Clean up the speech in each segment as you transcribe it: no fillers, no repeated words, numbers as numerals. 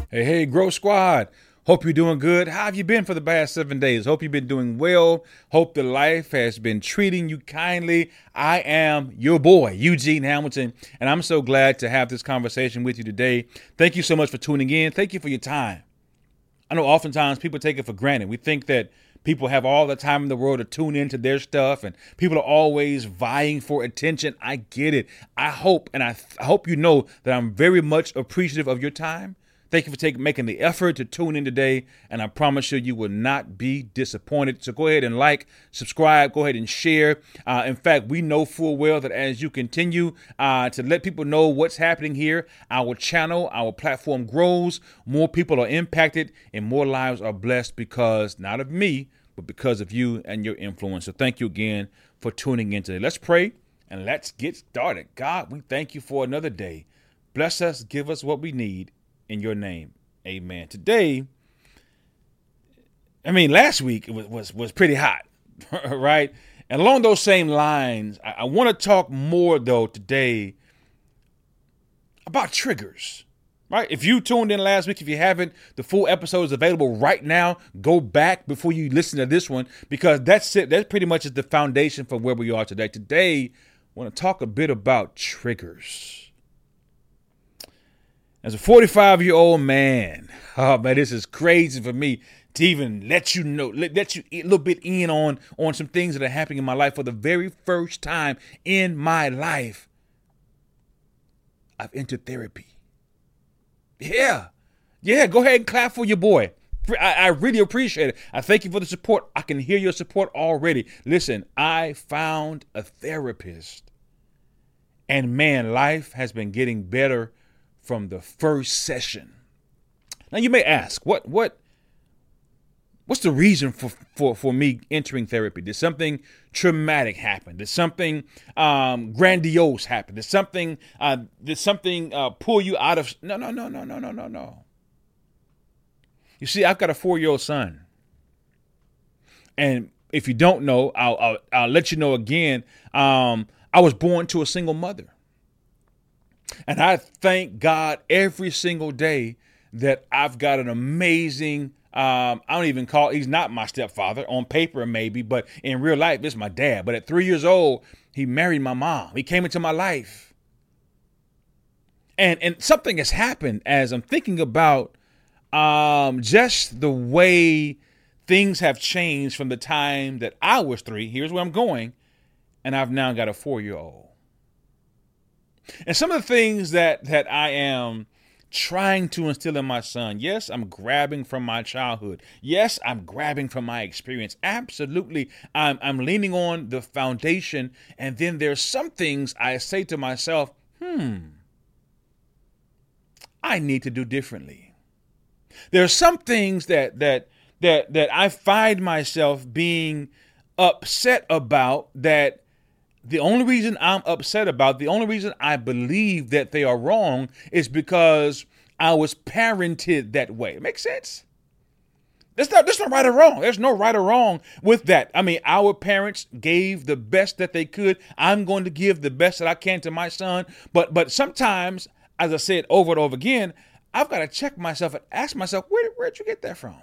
Hey, Grow Squad. Hope you're doing good. How have you been for the past 7 days? Hope you've been doing well. Hope the life has been treating you kindly. I am your boy, Eugene Hamilton, and I'm so glad to have this conversation with you today. Thank you so much for tuning in. Thank you for your time. I know oftentimes people take it for granted. We think that people have all the time in the world to tune into their stuff, and people are always vying for attention. I get it. I hope you know that I'm very much appreciative of your time. Thank you for making the effort to tune in today, and I promise you will not be disappointed. So go ahead and like, subscribe, go ahead and share. In fact, we know full well that as you continue to let people know what's happening here, our channel, our platform grows, more people are impacted, and more lives are blessed because not of me, but because of you and your influence. So thank you again for tuning in today. Let's pray and let's get started. God, we thank you for another day. Bless us, give us what we need. In your name, amen. Today, last week it was pretty hot, right? And along those same lines, I want to talk more, though, today about triggers, right? If you tuned in last week, if you haven't, the full episode is available right now. Go back before you listen to this one, because that's it. That pretty much is the foundation for where we are today. Today, I want to talk a bit about triggers. As a 45-year-old man, this is crazy for me to even let you know, let you a little bit in on some things that are happening in my life for the very first time in my life. I've entered therapy. Yeah, go ahead and clap for your boy. I really appreciate it. I thank you for the support. I can hear your support already. Listen, I found a therapist, and man, life has been getting better from the first session. Now you may ask, what's the reason for me entering therapy? Did something traumatic happen? Did something grandiose happen? Did something pull you out of? No. You see, I've got a 4-year-old son, and if you don't know, I'll let you know again. I was born to a single mother. And I thank God every single day that I've got an amazing, he's not my stepfather on paper maybe, but in real life, it's my dad. But at 3 years old, he married my mom. He came into my life. And something has happened as I'm thinking about just the way things have changed from the time that I was 3. Here's where I'm going. And I've now got a 4-year-old. And some of the things that I am trying to instill in my son, yes, I'm grabbing from my childhood. Yes, I'm grabbing from my experience. Absolutely, I'm leaning on the foundation. And then there's some things I say to myself, I need to do differently. There are some things that I find myself being upset about that. The only reason I'm upset about, the only reason I believe that they are wrong is because I was parented that way. Makes sense? There's no right or wrong. There's no right or wrong with that. Our parents gave the best that they could. I'm going to give the best that I can to my son. But sometimes, as I said over and over again, I've got to check myself and ask myself, where'd you get that from?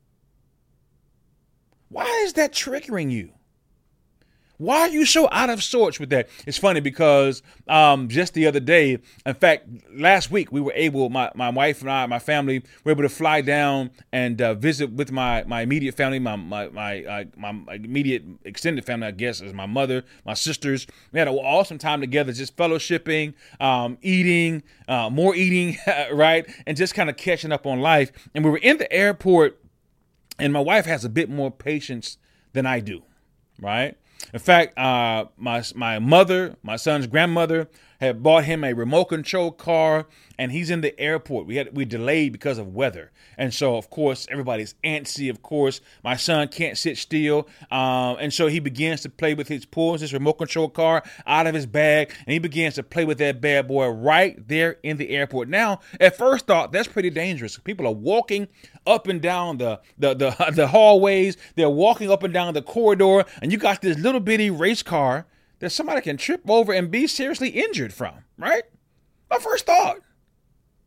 Why is that triggering you? Why are you so out of sorts with that? It's funny because just the other day, in fact, last week, we were able, my wife and I, my family, were able to fly down and visit with my immediate family, my immediate extended family, I guess, is my mother, my sisters. We had an awesome time together, just fellowshipping, eating, more eating, right? And just kind of catching up on life. And we were in the airport, and my wife has a bit more patience than I do, right? In fact, my mother, my son's grandmother, had bought him a remote control car, and he's in the airport. We delayed because of weather. And so, of course, everybody's antsy. Of course, my son can't sit still. And so he begins to play with pulls his remote control car out of his bag, and he begins to play with that bad boy right there in the airport. Now, at first thought, that's pretty dangerous. People are walking up and down the hallways. They're walking up and down the corridor, and you got this little bitty race car that somebody can trip over and be seriously injured from, right? My first thought.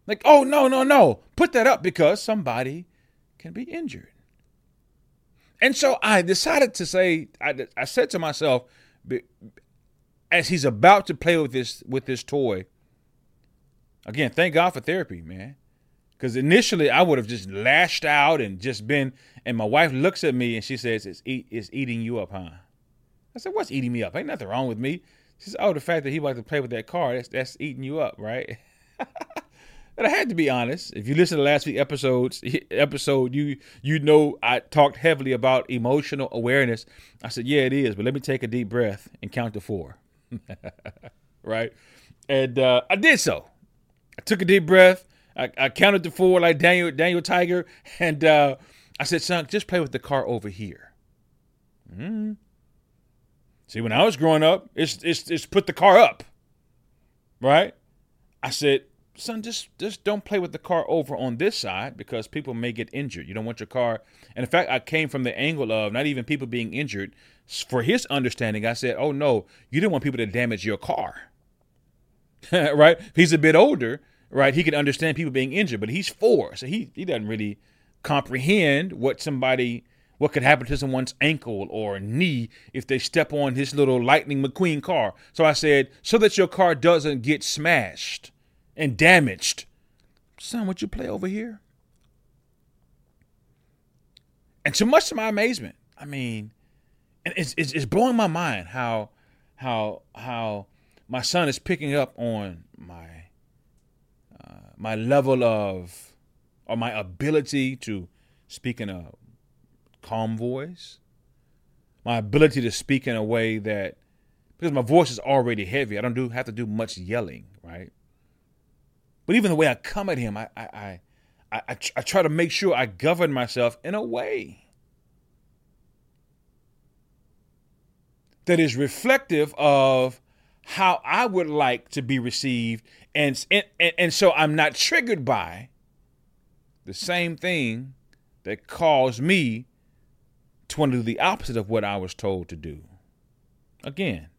Like, oh, no, no, no. Put that up because somebody can be injured. And so I decided to say, I said to myself, as he's about to play with this toy, again, thank God for therapy, man. Because initially I would have just lashed out and just been, and my wife looks at me and she says, it's eating you up, huh? I said, what's eating me up? Ain't nothing wrong with me. She said, oh, the fact that he liked to play with that car, that's eating you up, right? But I had to be honest. If you listen to last week's episode, you know I talked heavily about emotional awareness. I said, yeah, it is, but let me take a deep breath and count to 4. Right? And I did so. I took a deep breath. I counted to 4 like Daniel Tiger, and I said, son, just play with the car over here. See, when I was growing up, it's put the car up, right? I said, son, just don't play with the car over on this side because people may get injured. You don't want your car. And in fact, I came from the angle of not even people being injured. For his understanding, I said, oh, no, you didn't want people to damage your car, right? He's a bit older, right? He can understand people being injured, but he's 4. So he doesn't really comprehend what could happen to someone's ankle or knee if they step on his little Lightning McQueen car. So I said, so that your car doesn't get smashed and damaged, son, would you play over here? And to much to my amazement, I mean, and it's blowing my mind how my son is picking up on my level of, or my ability to speak in a calm voice, my ability to speak in a way that, because my voice is already heavy, I don't have to do much yelling, right? But even the way I come at him, I try to make sure I govern myself in a way that is reflective of how I would like to be received. And so I'm not triggered by the same thing that caused me to want to do the opposite of what I was told to do. Again,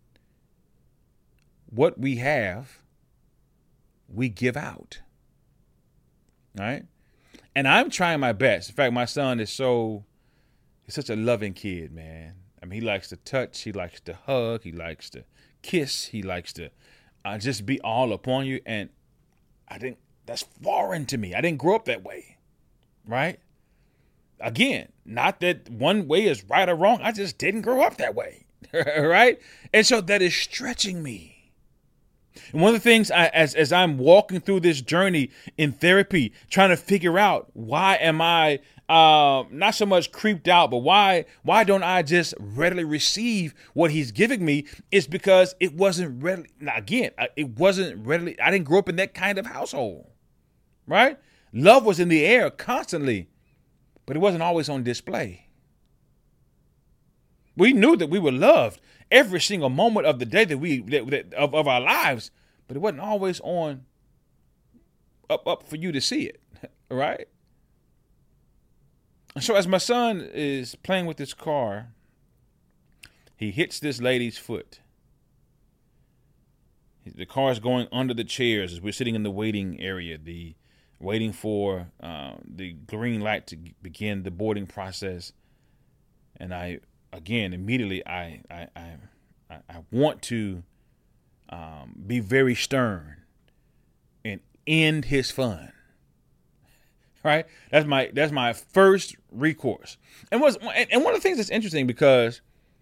what we have, we give out. Right? And I'm trying my best. In fact, my son he's such a loving kid, man. I mean, he likes to touch, he likes to hug, he likes to kiss, he likes to just be all upon you. And I think that's foreign to me. I didn't grow up that way. Right? Again, not that one way is right or wrong. I just didn't grow up that way. Right? And so that is stretching me. And one of the things as I'm walking through this journey in therapy, trying to figure out why am I not so much creeped out, but why don't I just readily receive what he's giving me, is because it wasn't readily. Now again, it wasn't readily. I didn't grow up in that kind of household, right? Love was in the air constantly, but it wasn't always on display. We knew that we were loved every single moment of the day of our lives, but it wasn't always on up for you to see it, right? So as my son is playing with this car, he hits this lady's foot. The car is going under the chairs as we're sitting in the waiting area, waiting for the green light to begin the boarding process. And immediately I want to be very stern and end his fun. Right? That's my first recourse. And one of the things that's interesting, because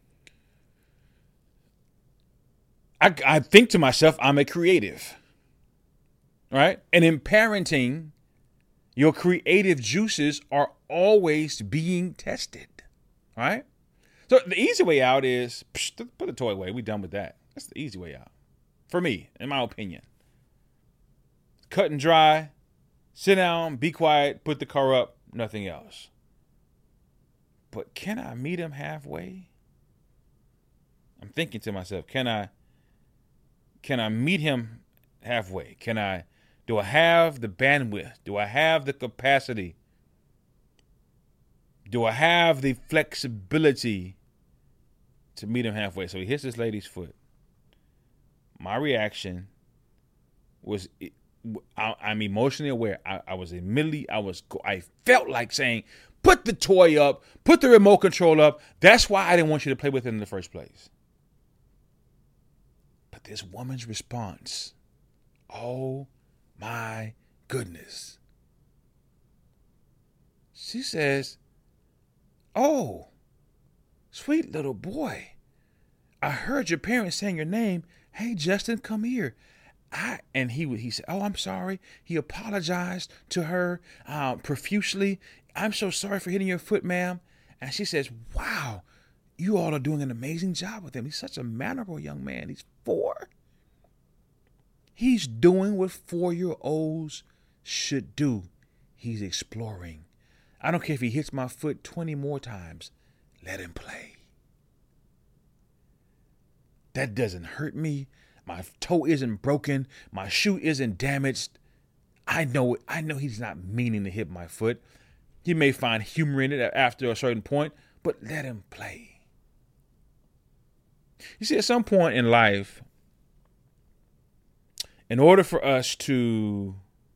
I think to myself, I'm a creative. Right? And in parenting, your creative juices are always being tested. Right? So the easy way out is put the toy away. We're done with that. That's the easy way out. For me, in my opinion. Cut and dry. Sit down, be quiet, put the car up, nothing else. But can I meet him halfway? I'm thinking to myself, can I meet him halfway? Do I have the bandwidth? Do I have the capacity? Do I have the flexibility to meet him halfway? So he hits this lady's foot. My reaction was I'm emotionally aware. I felt like saying, put the toy up, put the remote control up. That's why I didn't want you to play with it in the first place. But this woman's response, oh my goodness. She says, oh, sweet little boy, I heard your parents saying your name. Hey, Justin, come here. He said, oh, I'm sorry. He apologized to her profusely. I'm so sorry for hitting your foot, ma'am. And she says, wow, you all are doing an amazing job with him. He's such a mannerable young man. He's 4. He's doing what 4-year-olds should do. He's exploring. I don't care if he hits my foot 20 more times. Let him play. That doesn't hurt me. My toe isn't broken. My shoe isn't damaged. I know he's not meaning to hit my foot. He may find humor in it after a certain point, but let him play. You see, at some point in life, in order for us to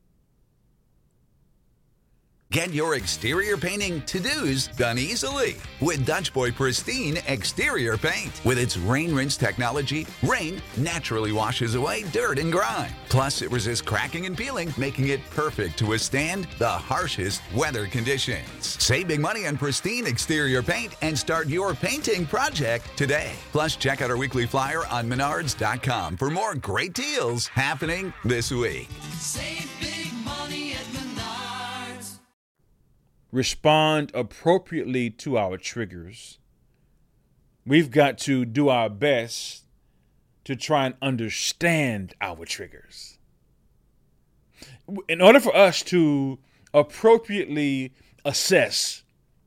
get your exterior painting to-dos done easily with Dutch Boy Pristine Exterior Paint. With its rain rinse technology, rain naturally washes away dirt and grime. Plus, it resists cracking and peeling, making it perfect to withstand the harshest weather conditions. Save big money on Pristine Exterior Paint and start your painting project today. Plus, check out our weekly flyer on Menards.com for more great deals happening this week. Save big money at Menards. Respond appropriately to our triggers. We've got to do our best to try and understand our triggers. In order for us to appropriately assess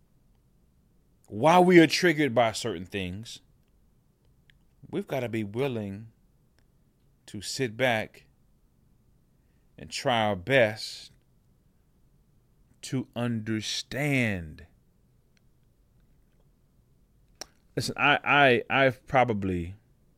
why we are triggered by certain things, we've got to be willing to sit back and try our best to understand. Listen, I've probably,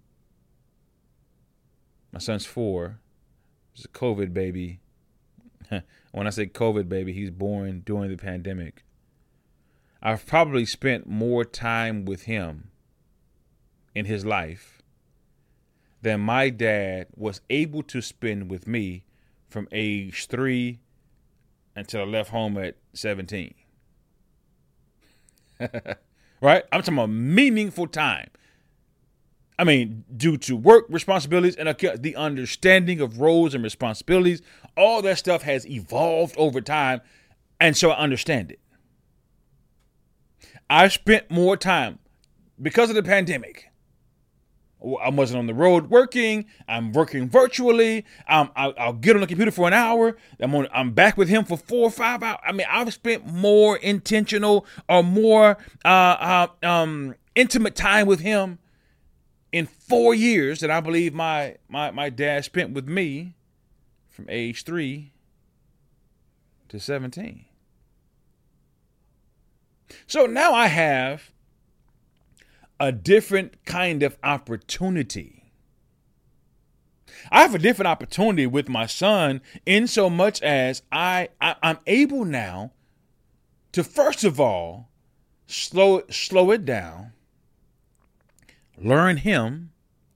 my son's 4, he's a COVID baby. When I say COVID baby, he's born during the pandemic. I've probably spent more time with him in his life than my dad was able to spend with me from age 3 until I left home at 17. Right? I'm talking about meaningful time. I mean, due to work responsibilities and the understanding of roles and responsibilities, all that stuff has evolved over time, and so I understand it. I spent more time because of the pandemic. I wasn't on the road working. I'm working virtually. I'll get on the computer for an hour. I'm back with him for 4 or 5 hours. I mean, I've spent more intentional or more intimate time with him in 4 years than I believe my dad spent with me from age 3 to 17. So now I have a different kind of opportunity. I have a different opportunity with my son in so much as I'm able now to, first of all, slow it down, learn him,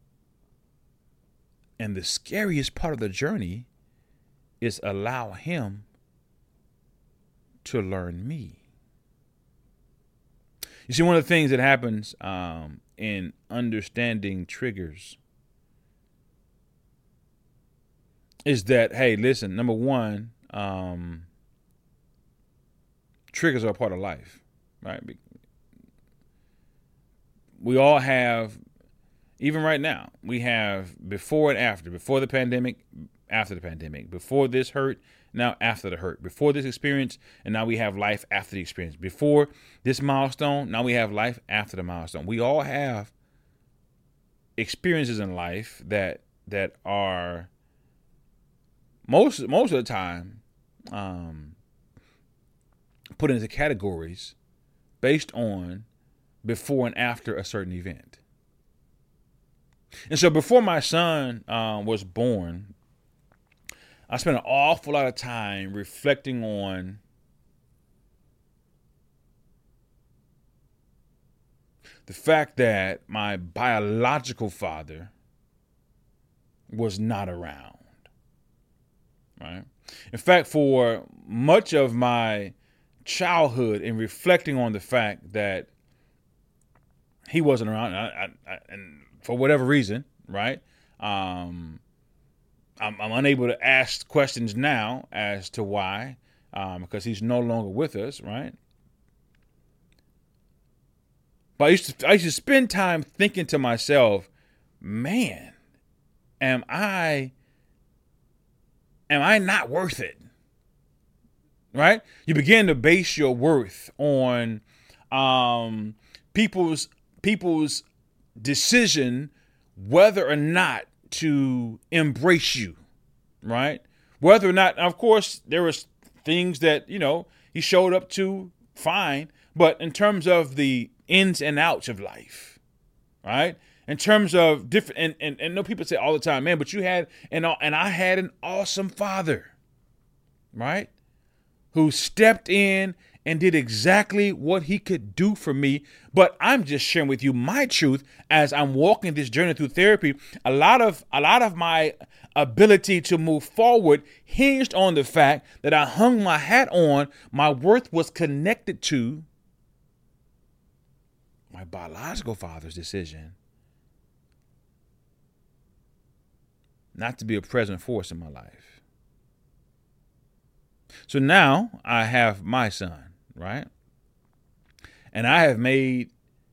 and the scariest part of the journey is allow him to learn me. You see, one of the things that happens in understanding triggers is that, hey, listen, number one, triggers are a part of life, right? We all have, even right now, we have before and after, before the pandemic, after the pandemic, before this hurt, now after the hurt, before this experience, and now we have life after the experience, before this milestone, now we have life after the milestone. We all have experiences in life that are most of the time put into categories based on before and after a certain event. And so before my son was born, I spent an awful lot of time reflecting on the fact that my biological father was not around, right? In fact, for much of my childhood, and reflecting on the fact that he wasn't around, and for whatever reason, right? I'm unable to ask questions now as to why, because he's no longer with us, right? But I used to spend time thinking to myself, man, am I not worth it? Right? You begin to base your worth on people's decision whether or not to embrace you, right? Whether or not, of course, there was things that, he showed up to, fine. But in terms of the ins and outs of life, right? In terms of different, and no, people say all the time, man, but you had, and I had an awesome father, right? Who stepped in and did exactly what he could do for me. But I'm just sharing with you my truth as I'm walking this journey through therapy. A lot of my ability to move forward hinged on the fact that I hung my hat on, my worth was connected to my biological father's decision not to be a present force in my life. So now I have my son, right? And I have made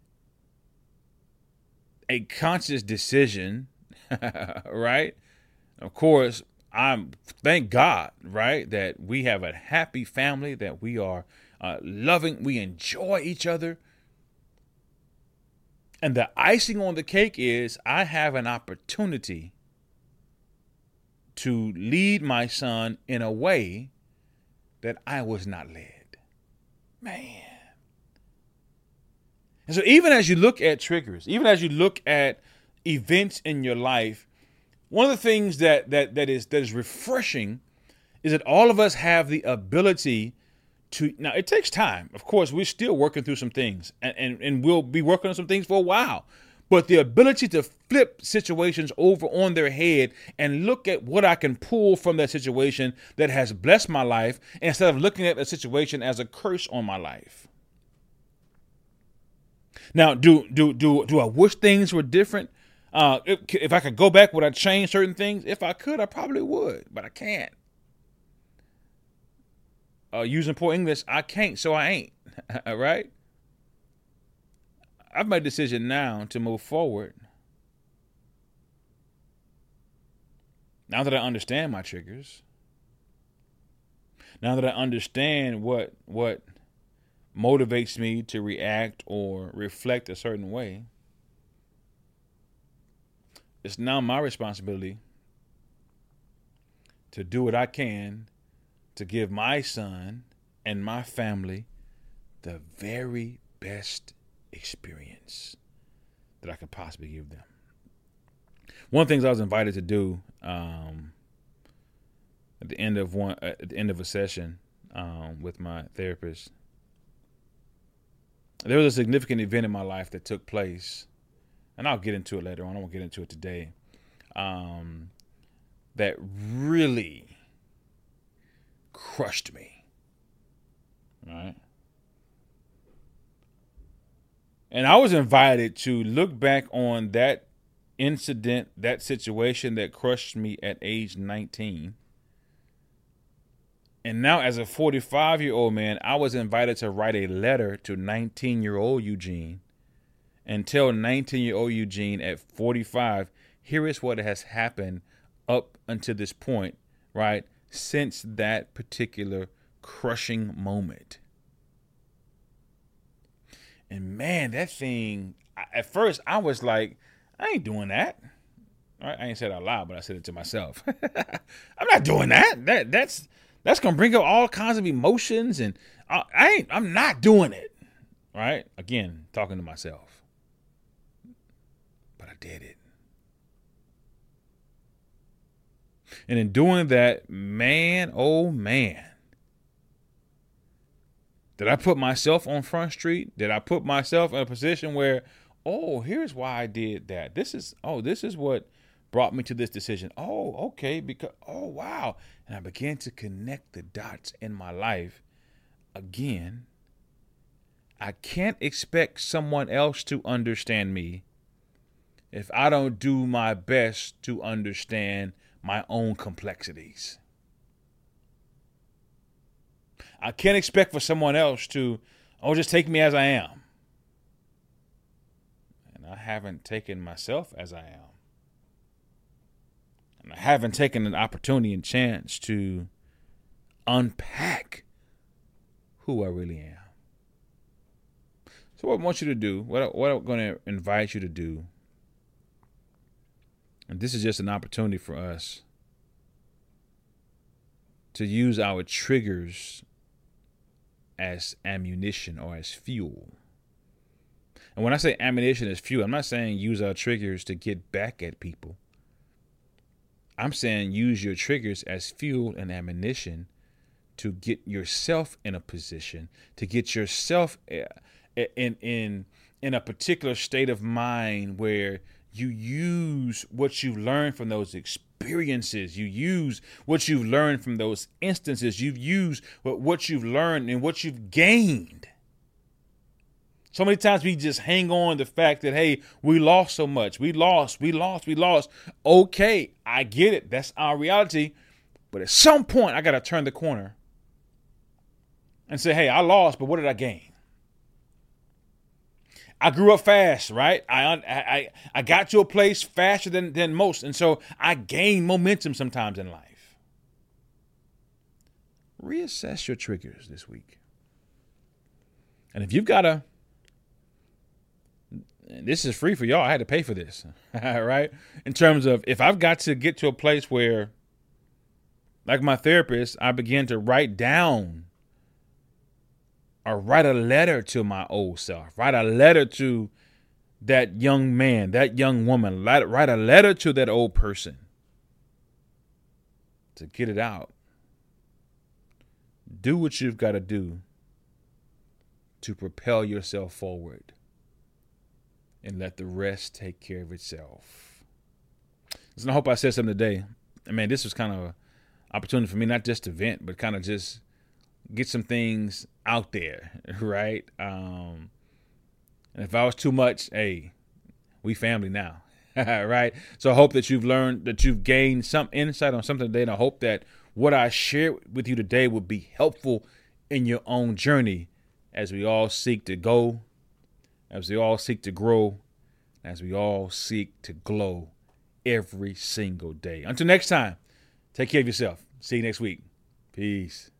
a conscious decision, right? Of course, thank God, right, that we have a happy family, that we are loving, we enjoy each other. And the icing on the cake is I have an opportunity to lead my son in a way that I was not led. Man. And so even as you look at triggers, even as you look at events in your life, one of the things that is refreshing is that all of us have the ability to, now it takes time. Of course, we're still working through some things and we'll be working on some things for a while. But the ability to flip situations over on their head and look at what I can pull from that situation that has blessed my life instead of looking at the situation as a curse on my life. Now, do I wish things were different? If I could go back, would I change certain things? If I could, I probably would, but I can't. Using poor English, I can't, so I ain't. Right? I've made a decision now to move forward. Now that I understand my triggers, now that I understand what motivates me to react or reflect a certain way, it's now my responsibility to do what I can to give my son and my family the very best experience that I could possibly give them. One of the things I was invited to do at the end of a session with my therapist, there was a significant event in my life that took place, and I'll get into it later on. I won't get into it today. That really crushed me. Right? And I was invited to look back on that incident, that situation that crushed me at age 19. And now as a 45-year-old man, I was invited to write a letter to 19-year-old Eugene and tell 19-year-old Eugene at 45, here is what has happened up until this point, right? Since that particular crushing moment. And man, that thing, at first I was like, I ain't doing that. Right? I ain't said it out loud, but I said it to myself. I'm not doing that. That's going to bring up all kinds of emotions, and I'm not doing it. Right? Again, talking to myself. But I did it. And in doing that, man, oh man, did I put myself on Front Street? Did I put myself in a position where, oh, here's why I did that. This is what brought me to this decision. Oh, okay, because, oh, wow. And I began to connect the dots in my life. Again, I can't expect someone else to understand me if I don't do my best to understand my own complexities. I can't expect for someone else to, oh, just take me as I am. And I haven't taken myself as I am. And I haven't taken an opportunity and chance to unpack who I really am. So what I want you to do, what I'm going to invite you to do, and this is just an opportunity for us to use our triggers as ammunition or as fuel. And when I say ammunition as fuel, I'm not saying use our triggers to get back at people. I'm saying use your triggers as fuel and ammunition to get yourself in a position, to get yourself in a particular state of mind where you use what you've learned from those experiences. You use what you've learned from those instances. You've used what you've learned and what you've gained. So many times we just hang on to the fact that, hey, we lost so much. We lost. Okay, I get it. That's our reality. But at some point, I got to turn the corner and say, hey, I lost, but what did I gain? I grew up fast, right? I got to a place faster than most. And so I gain momentum sometimes in life. Reassess your triggers this week. And if you've got this is free for y'all. I had to pay for this, right? In terms of if I've got to get to a place where, like my therapist, I begin to write down or write a letter to my old self, write a letter to that young man, that young woman, write a letter to that old person to get it out. Do what you've got to do to propel yourself forward and let the rest take care of itself. So I hope I said something today. I mean, this was kind of an opportunity for me, not just to vent, but kind of just get some things out there, right? And if I was too much, hey, we family now, right? So I hope that you've learned, that you've gained some insight on something today, and I hope that what I shared with you today will be helpful in your own journey as we all seek to go, as we all seek to grow, as we all seek to glow every single day. Until next time, take care of yourself. See you next week. Peace.